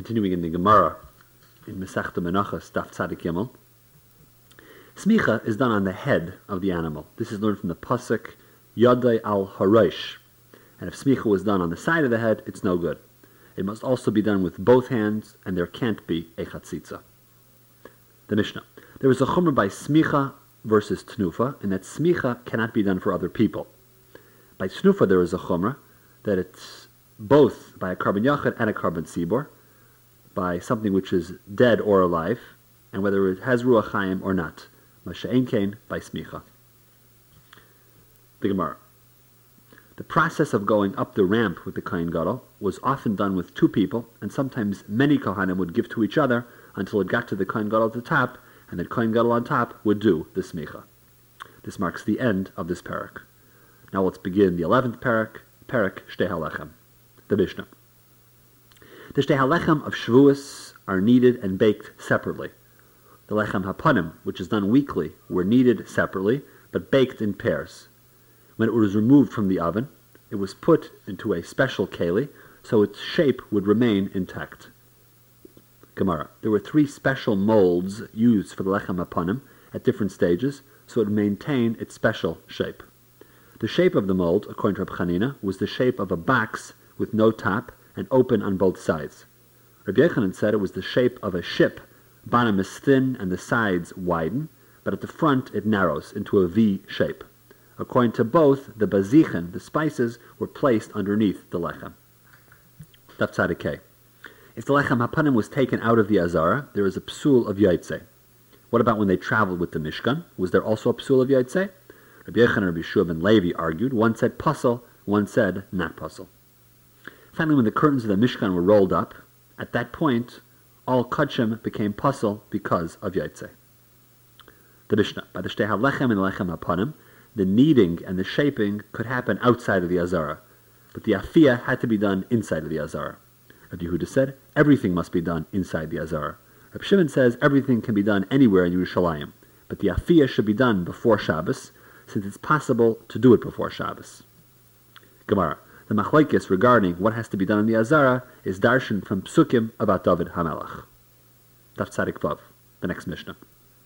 Continuing in the Gemara, in Masechta Menachos, Daf Tzadik Gimel, smicha is done on the head of the animal. This is learned from the pasuk Yadai al Harosh. And if smicha was done on the side of the head, it's no good. It must also be done with both hands, and there can't be a chatzitza. The Mishnah. There is a chumrah by smicha versus tnufa, and that smicha cannot be done for other people. By tnufa there is a chumrah that it's both by a carbon yachid and a carbon tzibor, by something which is dead or alive, and whether it has ruach chaim or not. Masha'en kain by smicha. The Gemara. The process of going up the ramp with the Kohen Gadol was often done with two people, and sometimes many Kohanim would give to each other until it got to the Kohen Gadol at the top, and the Kohen Gadol on top would do the smicha. This marks the end of this parak. Now let's begin the 11th parak Shtei HaLechem, the Mishnah. The Shtei HaLechem of Shavuos are kneaded and baked separately. The Lechem HaPanim, which is done weekly, were kneaded separately, but baked in pairs. When it was removed from the oven, it was put into a special keli, so its shape would remain intact. Gemara. There were 3 special molds used for the Lechem HaPanim at different stages, so it would maintain its special shape. The shape of the mold, according to Reb Chanina, was the shape of a box with no top and open on both sides. Rabbi Yochanan said it was the shape of a ship. Bottom is thin and the sides widen, but at the front it narrows into a V shape. According to both, the bazichen, the spices, were placed underneath the lechem. Daf Tzadik Kei. If the lechem hapanim was taken out of the azara, there is a psul of yaitse. What about when they traveled with the Mishkan? Was there also a psul of yaitse? Rabbi Yochanan and Rabbi Shua ben Levi argued. One said pasal, one said not pasal. Finally, when the curtains of the Mishkan were rolled up, at that point, all kachim became pasal because of yaitse. The Mishnah. By the Shtei HaLechem and the Lechem HaPanim, the kneading and the shaping could happen outside of the azara, but the afiyah had to be done inside of the azara. Rabbi Yehuda said, everything must be done inside the azara. Rabbi Shimon says, everything can be done anywhere in Yerushalayim, but the afiyah should be done before Shabbos, since it's possible to do it before Shabbos. Gemara. The machlokes regarding what has to be done in the azara is darshan from psukim about David HaMelech. Daf Tzadik Vav, the next Mishnah.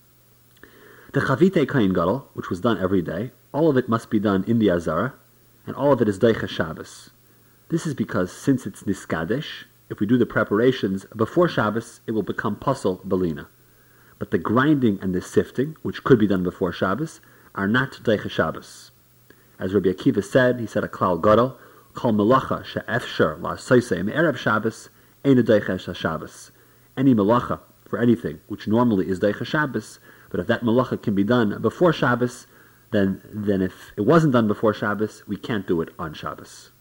The chavite Kohen Gadol, which was done every day, all of it must be done in the azara, and all of it is deicha Shabbos. This is because since it's niskadesh, if we do the preparations before Shabbos, it will become pasal belina. But the grinding and the sifting, which could be done before Shabbos, are not deicha Shabbos. As Rabbi Akiva said, he said a klal gadol, kol melacha she'efshar la'asoisei me'erev Shabbos, eina deicha Shabbos. Any melacha for anything, which normally is deicha Shabbos, but if that melacha can be done before Shabbos, then if it wasn't done before Shabbos, we can't do it on Shabbos.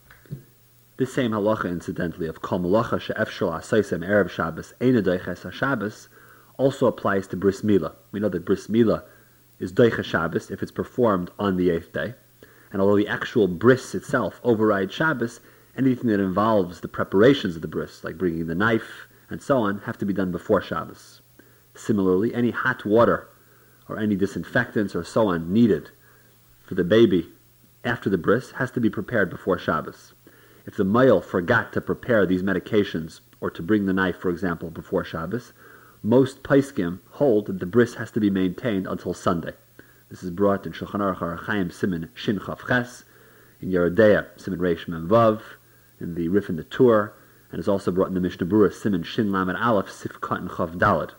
This same halacha, incidentally, of kol melacha she'efshar la'asoisei me'erev Shabbos, eina deicha Shabbos, also applies to bris milah. We know that bris milah is deicha Shabbos if it's performed on the 8th day. And although the actual bris itself overrides Shabbos, anything that involves the preparations of the bris, like bringing the knife and so on, have to be done before Shabbos. Similarly, any hot water or any disinfectants or so on needed for the baby after the bris has to be prepared before Shabbos. If the male forgot to prepare these medications or to bring the knife, for example, before Shabbos, most paiskim hold that the bris has to be maintained until Sunday. This is brought in Shulchan Aruch Orach Chaim Siman Shin Chav Ches, in Yerodea Siman Reish Mem Vav, in the Rif and the Tur, and is also brought in the Mishnah Berurah Siman Shin Lamed Aleph Sif Kat and Chav Daled.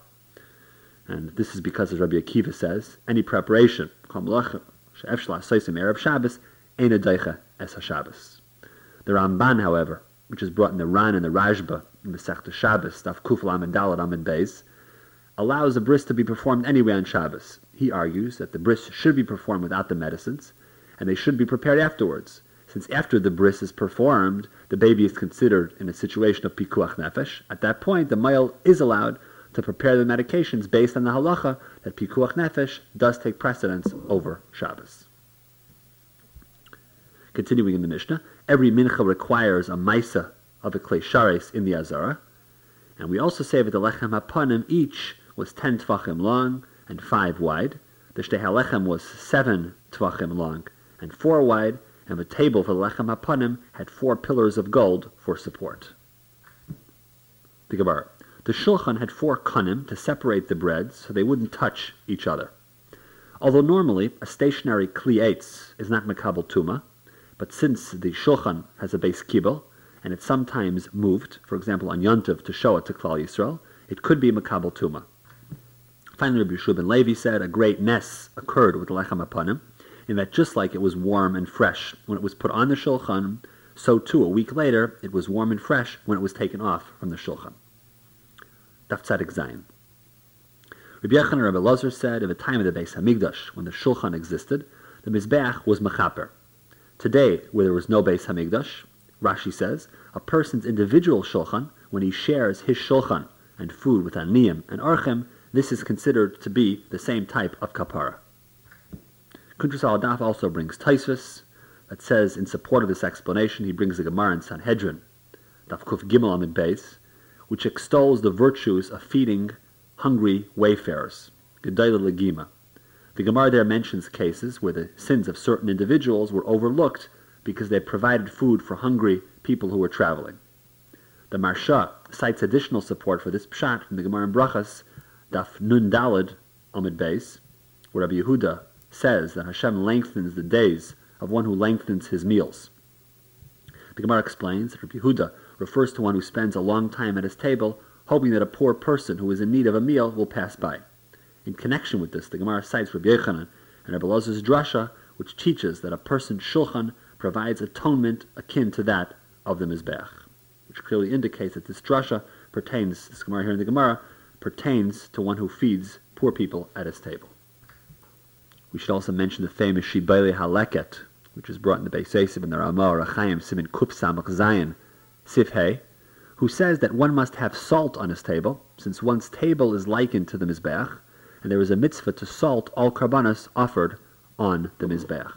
And this is because, as Rabbi Akiva says, any preparation kol melacha she'efshar la'asoisei me'erev Shabbos eina deicha es haShabbos. The Ramban, however, which is brought in the Ran and the Rashba in Masechta Shabbos, Daf Kuf Lamed Daled Amid Beis, allows a bris to be performed anyway on Shabbos. He argues that the bris should be performed without the medicines, and they should be prepared afterwards, since after the bris is performed, the baby is considered in a situation of pikuach nefesh. At that point, the male is allowed to prepare the medications based on the halacha that pikuach nefesh does take precedence over Shabbos. Continuing in the Mishnah, every mincha requires a maisa of a klei shares in the azara, and we also say that the lechem hapanim each was 10 tvachim long and 5 wide. The Shtei HaLechem was 7 tvachim long and 4 wide, and the table for the lechem hapanim had 4 pillars of gold for support. The Gemara. The Shulchan had 4 kanim to separate the breads so they wouldn't touch each other. Although normally a stationary kli eitz is not makabel tuma, but since the Shulchan has a base kibel, and it's sometimes moved, for example on Yontiv to show it to Klal Yisrael, it could be makabel tuma. Finally, Rabbi Yeshua ben Levi said a great nes occurred with the lechem apanim, in that just like it was warm and fresh when it was put on the Shulchan, so too a week later it was warm and fresh when it was taken off from the Shulchan. Daf Tzadik Zayin. Rabbi Yochanan and Rabbi Elazar said, at the time of the Beis Hamikdash, when the Shulchan existed, the Mizbeach was mechaper. Today, where there was no Beis Hamikdash, Rashi says, a person's individual Shulchan, when he shares his Shulchan and food with Aniyim and Orchem, this is considered to be the same type of kapara. Kuntrus al-Daf also brings Taisvis, that says in support of this explanation, he brings the Gemara in Sanhedrin, Daf Kuf Gimel Amid Beis, which extols the virtues of feeding hungry wayfarers, Gedayla Legima. The Gemara there mentions cases where the sins of certain individuals were overlooked because they provided food for hungry people who were traveling. The Marsha cites additional support for this pshat from the Gemara in Brachas, Daf Nun Daled Amid Beis, where Rabbi Yehuda says that Hashem lengthens the days of one who lengthens his meals. The Gemara explains that Rabbi Yehuda refers to one who spends a long time at his table, hoping that a poor person who is in need of a meal will pass by. In connection with this, the Gemara cites Rabbi Yochanan and Rabbi Elazar's drasha, which teaches that a person's shulchan provides atonement akin to that of the Mizbeach, which clearly indicates that this drasha pertains, this Gemara here in the Gemara, pertains to one who feeds poor people at his table. We should also mention the famous Shibele Haleket, which is brought in the Beis Yosef and the Ramah Rachayim Simin Kuf Samach Zayin Sif Hey, who says that one must have salt on his table, since one's table is likened to the Mizbeach, and there is a mitzvah to salt all karbanos offered on the Mizbeach.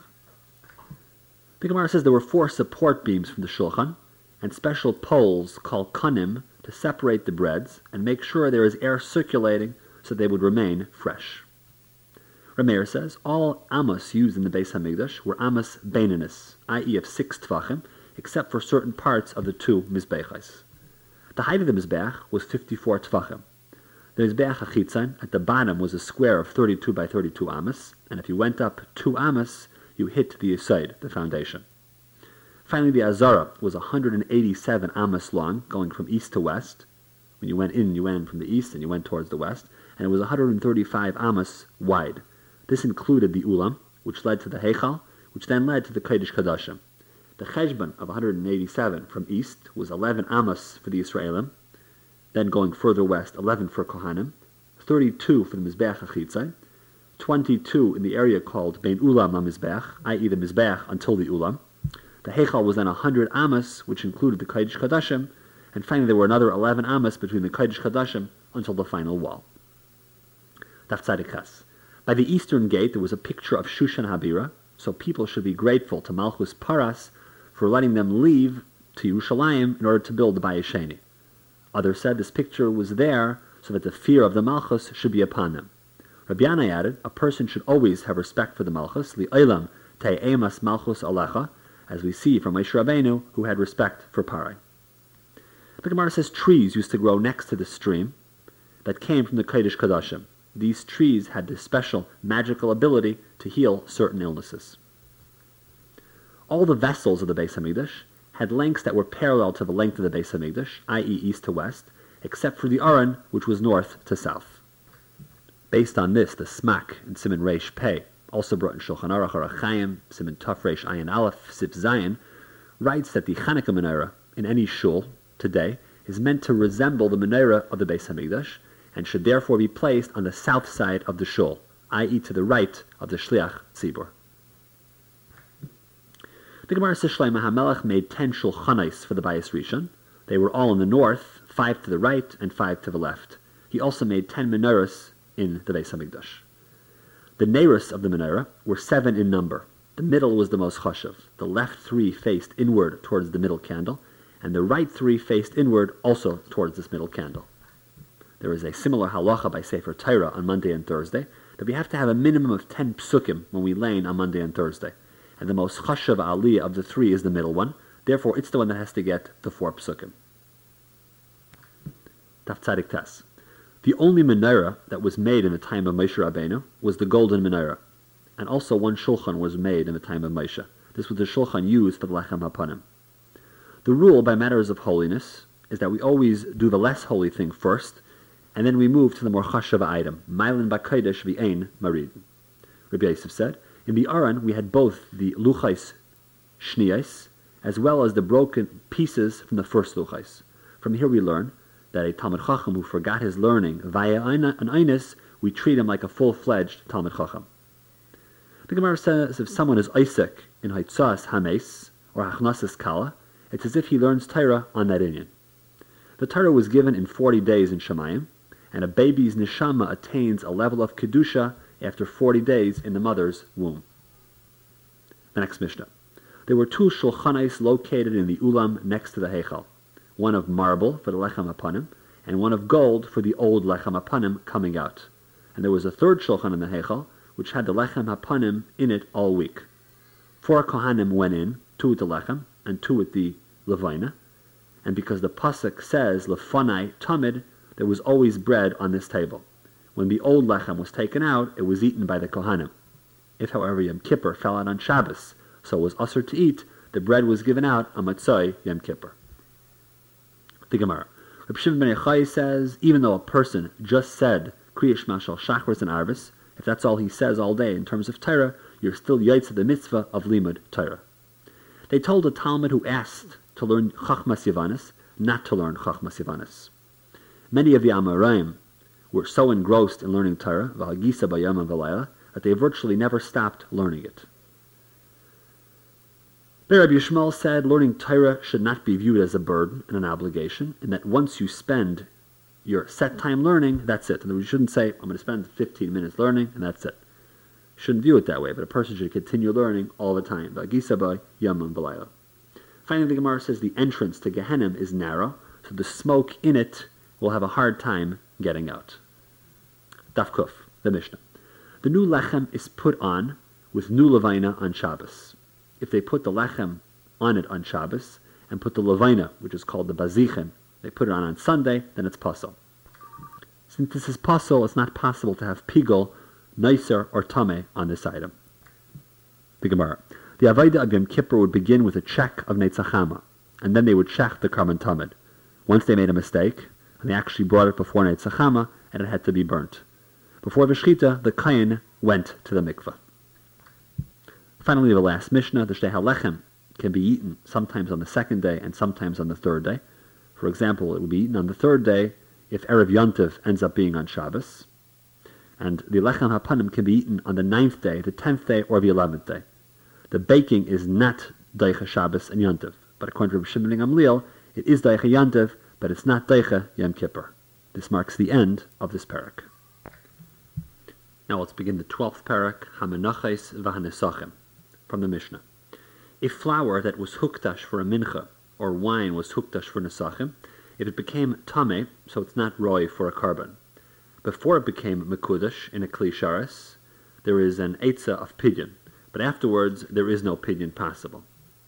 The Gemara says there were 4 support beams from the Shulchan, and special poles called kanim to separate the breads and make sure there is air circulating so they would remain fresh. Rameir says all amos used in the Beis Hamikdash were amos beinanis, i.e. of 6 tvachim, except for certain parts of the 2 mizbechos. The height of the mizbech was 54 tvachim. The mizbech achitzan at the bottom was a square of 32 by 32 amos, and if you went up 2 amos, you hit the yesod, the foundation. Finally, the azara was 187 amos long, going from east to west. When you went in, you went from the east and you went towards the west, and it was 135 amos wide. This included the ulam, which led to the heichal, which then led to the kodesh kadashim. The cheshbon of 187 from east was 11 amos for the Yisraelim, then going further west, 11 for Kohanim, 32 for the Mizbeach HaChitzai, 22 in the area called Bein Ulam HaMizbeach, i.e. the Mizbeach until the Ulam. The heichal was then 100 amos, which included the kodesh kadashim, and finally there were another 11 amos between the kodesh kadashim until the final wall. Daf Tzadik Ches. By the eastern gate there was a picture of Shushan Habira, so people should be grateful to Malchus Paras for letting them leave to Yerushalayim in order to build the Bayis Sheni. Others said this picture was there so that the fear of the Malchus should be upon them. Rabbi Yanai added, a person should always have respect for the Malchus, li'olam te'emas Malchus alecha, as we see from Moshe Rabbeinu, who had respect for Parai. The Gemara says trees used to grow next to the stream that came from the Kodesh Kadashim. These trees had this special magical ability to heal certain illnesses. All the vessels of the Beis Hamikdash had lengths that were parallel to the length of the Beis Hamikdash, i.e. east to west, except for the Aron, which was north to south. Based on this, the Smak in Siman Reish Pei, also brought in Shulchan Aruch Arachayim, Siman Taf Reish Ayin Aleph, Sif Zayin, writes that the Chanukah menorah in any shul today is meant to resemble the menorah of the Beis Hamikdash, and should therefore be placed on the south side of the shul, i.e. to the right of the Shliach Tzibur. The Gemara says Shlomo HaMelech made 10 shulchanos for the Bayis Rishon. They were all in the north, 5 to the right and 5 to the left. He also made 10 menorahs in the Beis Hamikdash. The neiros of the menorah were 7 in number. The middle was the most chashuv. The left 3 faced inward towards the middle candle, and the right 3 faced inward also towards this middle candle. There is a similar halacha by Sefer Torah on Monday and Thursday, that we have to have a minimum of 10 psukim when we lane on Monday and Thursday. And the most chashuv aliyah of the 3 is the middle one, therefore it's the one that has to get the 4 psukim. Taf Tzadik Tes. The only menorah that was made in the time of Moshe Rabbeinu was the golden menorah, and also one shulchan was made in the time of Moshe. This was the shulchan used for the Lechem HaPanim. The rule by matters of holiness is that we always do the less holy thing first, and then we move to the more chashav item. Mailin b'kodesh v'ein marid. Rabbi Yosef said, in the Aron we had both the luchais shniyais as well as the broken pieces from the first luchais. From here we learn that a Talmid Chacham who forgot his learning via an einis, we treat him like a full-fledged Talmid Chacham. The Gemara says if someone is Isaac in Haitzas Hames or Hachnasas Kala, it's as if he learns Torah on that Inyan. The Torah was given in 40 days in Shemayim, and a baby's neshama attains a level of Kedusha after 40 days in the mother's womb. The next Mishnah. There were 2 shulchanais located in the Ulam next to the Heichal, one of marble for the Lechem HaPanim, and one of gold for the old Lechem HaPanim coming out. And there was a third shulchan in the Heichal, which had the Lechem HaPanim in it all week. 4 Kohanim went in, 2 with the Lechem, and 2 with the Levina, and because the Pasuk says, Lefanai Tamid, there was always bread on this table. When the old Lechem was taken out, it was eaten by the Kohanim. If, however, Yom Kippur fell out on Shabbos, so it was usher to eat, the bread was given out on Matzoi Yom Kippur. The Gemara. Reb Shimon ben Yochai says, even though a person just said Kriya Shema Shel Shachris and Arvis, if that's all he says all day in terms of Torah, you're still Yaitz the mitzvah of Limud Torah. They told a Talmud who asked to learn Chachmas Yavanis not to learn Chachmas Yavanis. Many of the Amoraim were so engrossed in learning Torah, V'hagisa Bayam and V'layla, that they virtually never stopped learning it. Rabbi Yishmael said learning Torah should not be viewed as a burden and an obligation, and that once you spend your set time learning, that's it. And you shouldn't say, I'm going to spend 15 minutes learning, and that's it. You shouldn't view it that way, but a person should continue learning all the time. V'hagisa Bayam and V'layla. Finally, the Gemara says the entrance to Gehenna is narrow, so the smoke in it will have a hard time getting out. Daf Kuf, the Mishnah. The new lechem is put on with new levina on Shabbos. If they put the lechem on it on Shabbos and put the levina, which is called the bazichin, they put it on Sunday, then it's pasul. Since this is pasul, it's not possible to have pigol, nicer, or tameh on this item. The Gemara. The Avodah of Yom Kippur would begin with a check of Netzachama, and then they would check the carbon tamid. Once they made a mistake, and they actually brought it before Netzachama, and it had to be burnt. Before Veshchita, the Kayin went to the mikveh. Finally, the last Mishnah, the Shtei HaLechem, can be eaten sometimes on the second day and sometimes on the third day. For example, it would be eaten on the third day if Erev Yontiv ends up being on Shabbos. And the Lechem HaPanim can be eaten on the 9th day, the 10th day, or the 11th day. The baking is not Daicha Shabbos and Yontiv, but according to Reb Shimon ben Gamliel, it is Daicha Yontiv, but it's not Daicha Yom Kippur. This marks the end of this parak. Now let's begin the 12th parak, Hamenachais v'Hanesachim, from the Mishnah. A flour that was hukdash for a mincha, or wine was hukdash for nesachim, if it became tameh, so it's not roy for a carbon. Before it became mekudash in a kli sharis, there is an eitzah of pidyon, but afterwards there is no pidyon possible.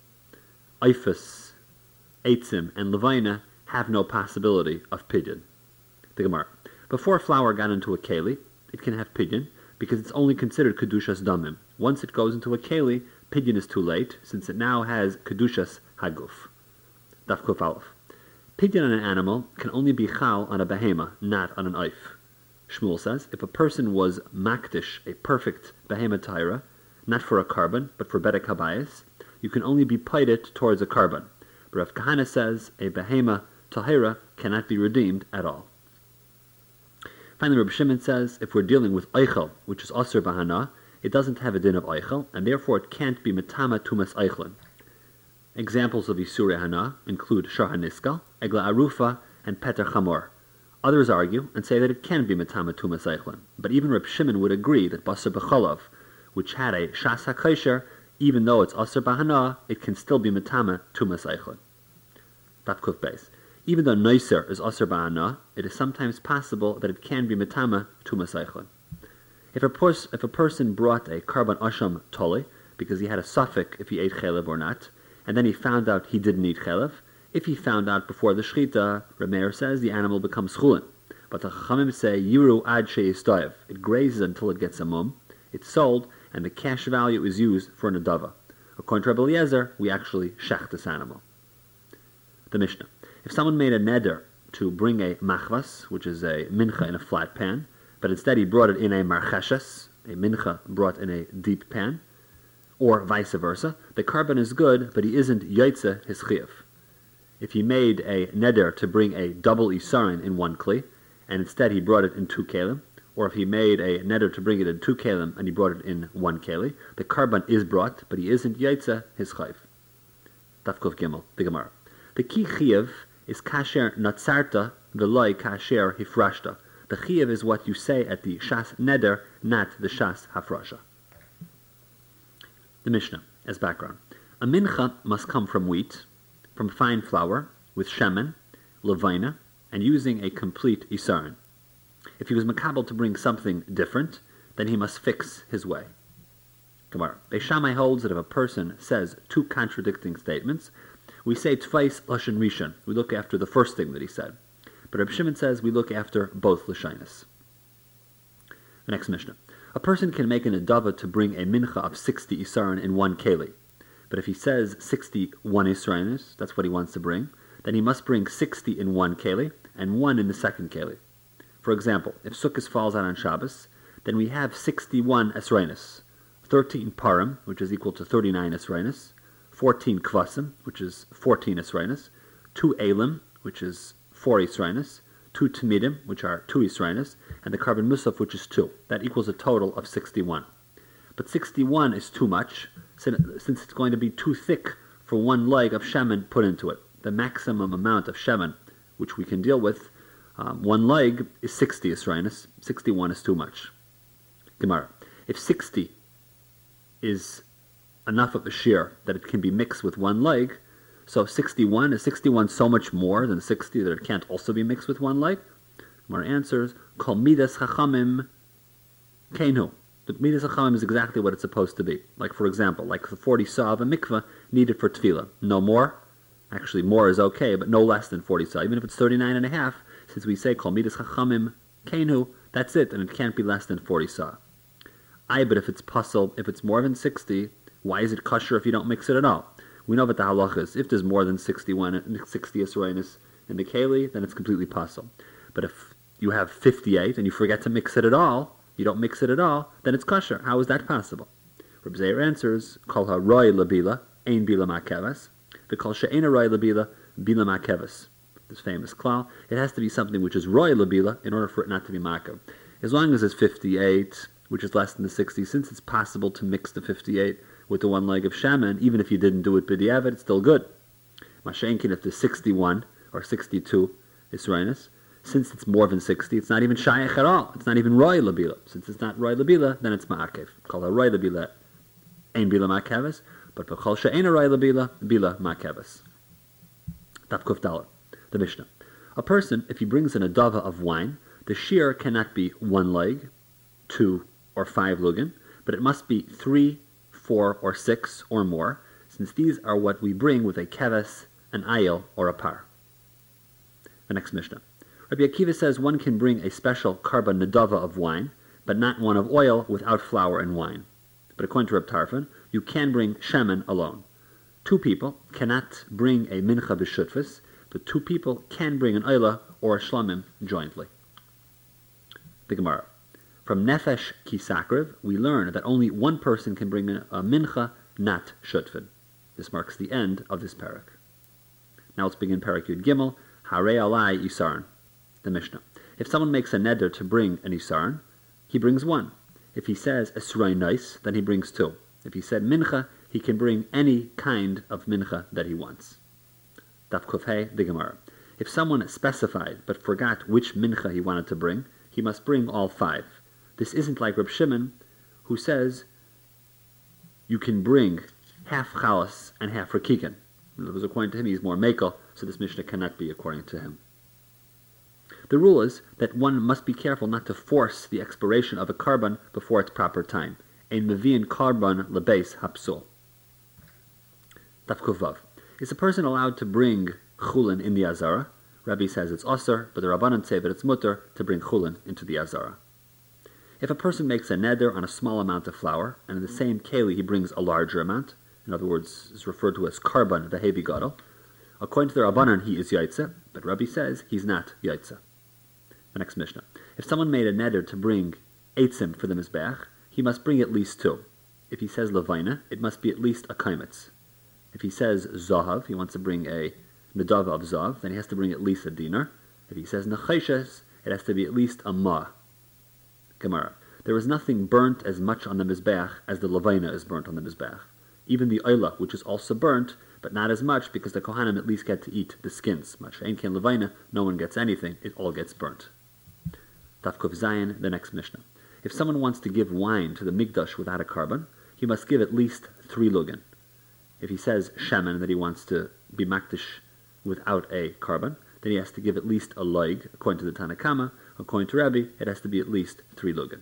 Eifus, eitzim, and levina have no possibility of pidyon. The Gemara. Before flour got into a keli, it can have pidyon, because it's only considered kedushas damim. Once it goes into a keli, pidyon is too late, since it now has kedushas haguf. Daf Kuf Aleph. Pidyon on an animal can only be chal on a behema, not on an oif. Shmuel says, if a person was makdish, a perfect behema taira, not for a carbon, but for bedek habayis, you can only be paidet towards a carbon. But Rav Kahana says, a behema tahira cannot be redeemed at all. Finally, Reb Shimon says, if we're dealing with eichel, which is aser bahana, it doesn't have a din of eichel, and therefore it can't be metama tumas eichlin. Examples of Isurei Hana include Shar HaNiskal, Egla Arufa, and Peter Chamor. Others argue and say that it can be metama tumas eichlin, but even Reb Shimon would agree that Basar B'cholav, which had a Shas HaKosher, even though it's aser bahana, it can still be metama tumas eichlin. Daf Kuf Beis. Even though Noiser is aser bahana, it is sometimes possible that it can be metama tumas eichlin. If a person brought a carbon asham toli because he had a suffix if he ate chelev or not, and then he found out he didn't eat chelev, If he found out before the Shechita, Reb Meir says, the animal becomes chulin. But the Chachamim say, Yiru ad sheyistoyev. It grazes until it gets a mum. It's sold, and the cash value is used for an adava. According to Rabbi Eliezer, we actually shech this animal. The Mishnah. If someone made a neder to bring a machvas, which is a mincha in a flat pan, but instead he brought it in a marcheshes, a mincha brought in a deep pan, or vice versa, the carbon is good, but he isn't yaitze his chiyuv. If he made a neder to bring a double isarin in one kli, and instead he brought it in 2 kelim, or if he made a neder to bring it in 2 kelim and he brought it in 1 keli, the carbon is brought, but he isn't yaitze his chayv. Tafkuf Gimel, the Gemara. The ki chiyuv is kasher natzarta v'loi kasher hifrashta. The chiyuv is what you say at the shas neder, not the shas hafrasha. The Mishnah, as background. A mincha must come from wheat, from fine flour, with shemen, levina, and using a complete isarin. If he was makabel to bring something different, then he must fix his way. Gemara. Beis Shammai holds that if a person says 2 contradicting statements, we say tfais lashon rishon. We look after the first thing that he said. But Reb Shimon says we look after both lashonos. The next Mishnah. A person can make an adava to bring a mincha of 60 isarin in 1 keli. But if he says 61 isarin, that's what he wants to bring, then he must bring 60 in 1 keli and 1 in the second keli. For example, if Sukkot falls out on Shabbos, then we have 61 esrainis, 13 parim, which is equal to 39 esrainis, 14 kvasim, which is 14 esrainis, 2 elim, which is 4 esrainis, 2 tamidim, which are 2 esrainis, and the carbon musaf, which is 2. That equals a total of 61. But 61 is too much, since it's going to be too thick for 1 leg of shemen put into it. The maximum amount of shemen, which we can deal with, 1 leg is 60 esrainis. 61 is too much. Gemara. If 60 is enough of a shear that it can be mixed with 1 leg, so 61 so much more than 60 that it can't also be mixed with 1 leg? Gemara answers, Kol midas chachamim keinu. The midas chachamim is exactly what it's supposed to be. Like, for example, like the 40 saw of a mikveh needed for tefillah. No more. Actually, more is okay, but no less than 40 saw. Even if it's 39 and a half, since we say Kol midas chachamim keinu, that's it, and it can't be less than 40 saw. But if it's puzzle, if it's more than 60, why is it kosher if you don't mix it at all? We know what the halach is. If there's more than 60 esrainis in the keli, then it's completely puzzle. But if you have 58 and you forget to mix it at all, you don't mix it at all, then it's kosher. How is that possible? Reb Zeir answers, Kol ha-roi labila, ein bila ma'keves, v'kol she'ein ha-roi labila, bila ma'keves. This famous klal, it has to be something which is roi labila in order for it not to be ma'kev. As long as it's 58, which is less than the 60, since it's possible to mix the 58 with the 1 leg of shaman, even if you didn't do it b'diavad, it's still good. Mashenkin, if there's 61 or 62 israinis, since it's more than 60, it's not even shayach at all. It's not even roi labila. Since it's not roi labila, then it's ma'akev. Called a roi labila, ein bila ma'keves, but b'chol she'ein roi labila, bila ma'keves. Daf Kuf Dalet, the Mishnah. A person, if he brings an adava of wine, the shear cannot be 1 leg, 2 or 5 lugin, but it must be 3, 4, or 6 or more, since these are what we bring with a keves, an ayil, or a par. The next Mishnah. Rabbi Akiva says one can bring a special karba nadava of wine, but not one of oil without flour and wine. But according to Reb Tarfon, you can bring shemen alone. 2 people cannot bring a mincha b'shutfus, but 2 people can bring an oila or a shlamim jointly. The Gemara. From Nefesh Kisakriv, we learn that only 1 person can bring a mincha, not shutfin. This marks the end of this parak. Now let's begin parak Yud Gimel, Harei Alai Isarn, the Mishnah. If someone makes a neder to bring an Isarn, he brings 1. If he says Esrei Nois, then he brings 2. If he said mincha, he can bring any kind of mincha that he wants. Daf Kuf Hei, the Gemara. If someone specified but forgot which mincha he wanted to bring, he must bring all 5. This isn't like Reb Shimon, who says you can bring half chalas and half rakikin. According to him, he's more mekel, so this Mishnah cannot be according to him. The rule is that one must be careful not to force the expiration of a carbon before its proper time. Ein mevi'in carbon lebeis hapsul. Taf Kuv Vav. Is a person allowed to bring chulin in the azara. Rabbi says it's osir, but the Rabbanan say that it's mutter to bring chulin into the azara. If a person makes a neder on a small amount of flour, and in the same keli he brings a larger amount, in other words, is referred to as karban v'hebi gadol, according to the Rabbanan he is yaitze, but Rabbi says he's not yaitze. The next Mishnah. If someone made a neder to bring eitzim for the mizbeach, he must bring at least two. If he says levina, it must be at least a kaimetz. If he says zahav, he wants to bring a Medav of Zav, then he has to bring at least a dinar. If he says Necheshes, it has to be at least a ma. Gemara. There is nothing burnt as much on the Mizbeach as the Levina is burnt on the Mizbeach. Even the Oila, which is also burnt, but not as much because the Kohanim at least get to eat the skins. Masha'en Ken Levina, no one gets anything, it all gets burnt. Tafkuf Zayin, the next Mishnah. If someone wants to give wine to the Mikdash without a carbon, he must give at least 3 lugin. If he says Shemen, that he wants to be Makdish without a carbon, then he has to give at least a loig, according to the Tanakama. According to Rabbi, it has to be at least 3 lugin.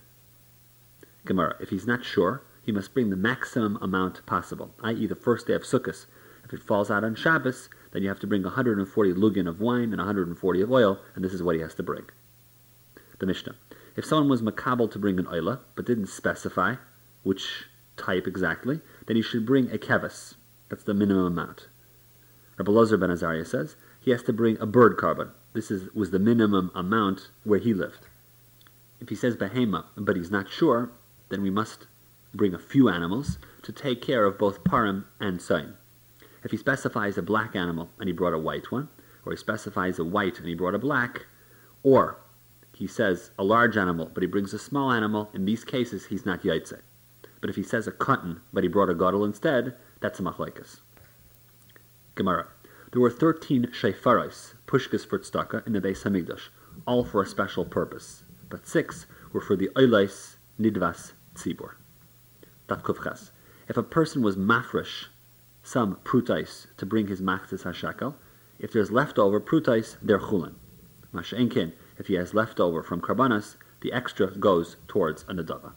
Gemara, if he's not sure, he must bring the maximum amount possible, i.e. the first day of Sukkot. If it falls out on Shabbos, then you have to bring 140 lugin of wine and 140 of oil, and this is what he has to bring. The Mishnah. If someone was makabel to bring an oila, but didn't specify which type exactly, then he should bring a keves. That's the minimum amount. Rabbi Lozer ben Azariah says he has to bring a bird carbon. This was the minimum amount where he lived. If he says behema, but he's not sure, then we must bring a few animals to take care of both parim and sain. If he specifies a black animal and he brought a white one, or he specifies a white and he brought a black, or he says a large animal but he brings a small animal, in these cases he's not yaitze. But if he says a cotton but he brought a gadol instead, that's a machlekes. Gemara. There were 13 shayfaros, pushkas for tzedakah, in the Beis Hamikdash, all for a special purpose, but 6 were for the oilais nidvas tzibur. Daf Kufches. If a person was mafresh some prutais to bring his machzis hashakel, if there's leftover prutais, they're chulin. Masha'enkin, if he has leftover from karbanas, the extra goes towards a nadava.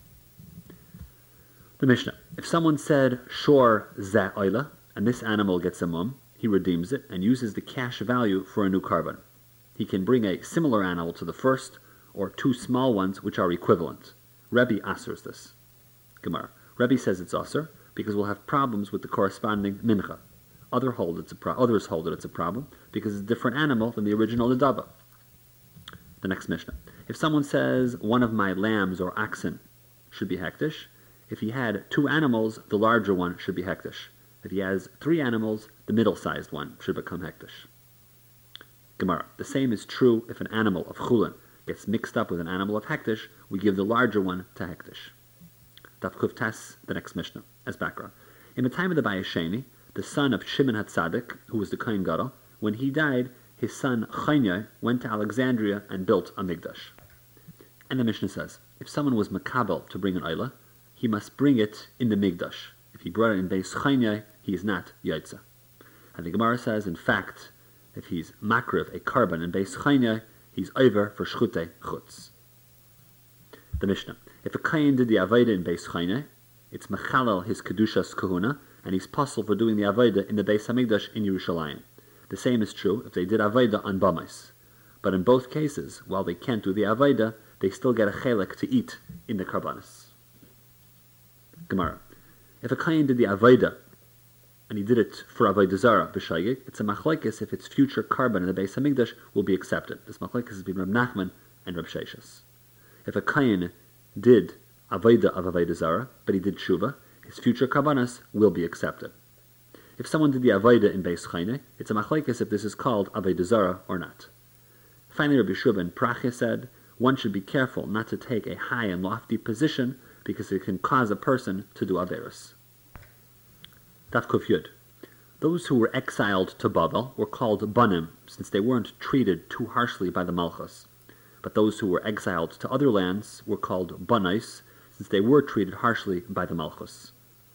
The Mishnah. If someone said shor zeh oila, and this animal gets a mum, he redeems it and uses the cash value for a new carbon. He can bring a similar animal to the first, or 2 small ones which are equivalent. Rebbe asers this. Gemara. Rebbe says it's aser because we'll have problems with the corresponding mincha. Others hold that it's a problem because it's a different animal than the original nadava. The next Mishnah. If someone says one of my lambs or oxen should be hektish, if he had 2 animals, the larger one should be hektish. If he has 3 animals, the middle-sized one should become hektish. Gemara. The same is true if an animal of chulin gets mixed up with an animal of hektish, we give the larger one to hektish. Daf Kuf Tes, the next Mishnah, as background. In the time of the Bayesheni, the son of Shimon HaTzadik, who was the Kohen Gadol, when he died, his son Chanya went to Alexandria and built a Mikdash. And the Mishnah says, if someone was makabel to bring an oila, he must bring it in the Mikdash. If he brought it in Beis Chanya, he is not yaitza. And the Gemara says, in fact, if he's makriv, a carbon in Beis Chanya, he's over for shchutei chutz. The Mishnah. If a kain did the avodah in Beis Chanya, it's mechalel his kedushas kahuna, and he's possible for doing the avodah in the Beis Hamikdash in Yerushalayim. The same is true if they did avodah on bamais. But in both cases, while they can't do the avodah, they still get a chelek to eat in the karbanis. Gemara. If a kain did the avodah, and he did it for avodah zara b'shayik, it's a machlekes if its future carbon in the Beis Hamikdash will be accepted. This machlekes has been Reb Nachman and Reb Sheshes. If a kain did avodah of avodah zara, but he did tshuva, his future karbanas will be accepted. If someone did the avodah in Beis Chayne, it's a machlekes if this is called avodah zara or not. Finally, Rabbi Shua ben Prachya said, one should be careful not to take a high and lofty position because it can cause a person to do averos. Daf Kuf Yud. Those who were exiled to Babel were called banim, since they weren't treated too harshly by the Malchus. But those who were exiled to other lands were called banais, since they were treated harshly by the Malchus.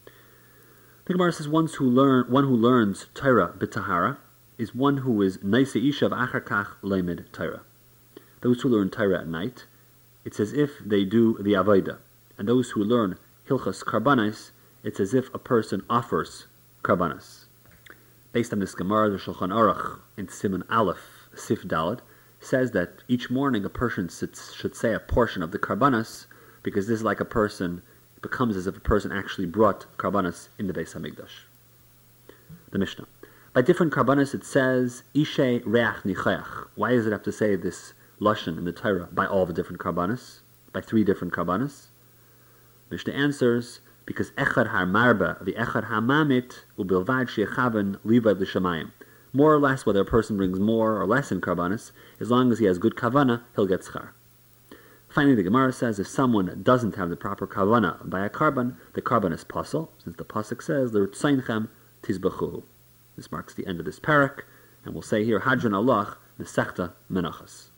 The Gemara says one who learns Torah b'tahara is one who is naise ishav acharkach leimed Torah. Those who learn Torah at night, it's as if they do the avodah, and those who learn hilchas karbanis, it's as if a person offers karbanis. based on this Gemara, the Shulchan Aruch in Siman Aleph, Sif Daled, says that each morning a person should say a portion of the Karbanos, because this is like a person, it becomes as if a person actually brought Karbanos in the Beis HaMikdash. The Mishnah. By different Karbanos it says, Ishe Reach Nichayach. Why does it have to say this Lashon in the Torah by all the different Karbanos? By 3 different Karbanos? Mishnah answers, because Echad HaMarba, the Echad HaMamit, Ubilvad Shechaven Livad L'Shamayim. More or less, whether a person brings more or less in Karbanos, as long as he has good Kavana, he'll get Schar. Finally, the Gemara says, if someone doesn't have the proper Kavana by a Karban, the Karban is Pasal, since the Pasuk says, L'Ritzayinchem Tizbachuhu. This marks the end of this parak, and we'll say here, Hadran Allah, Nesechta Menachas.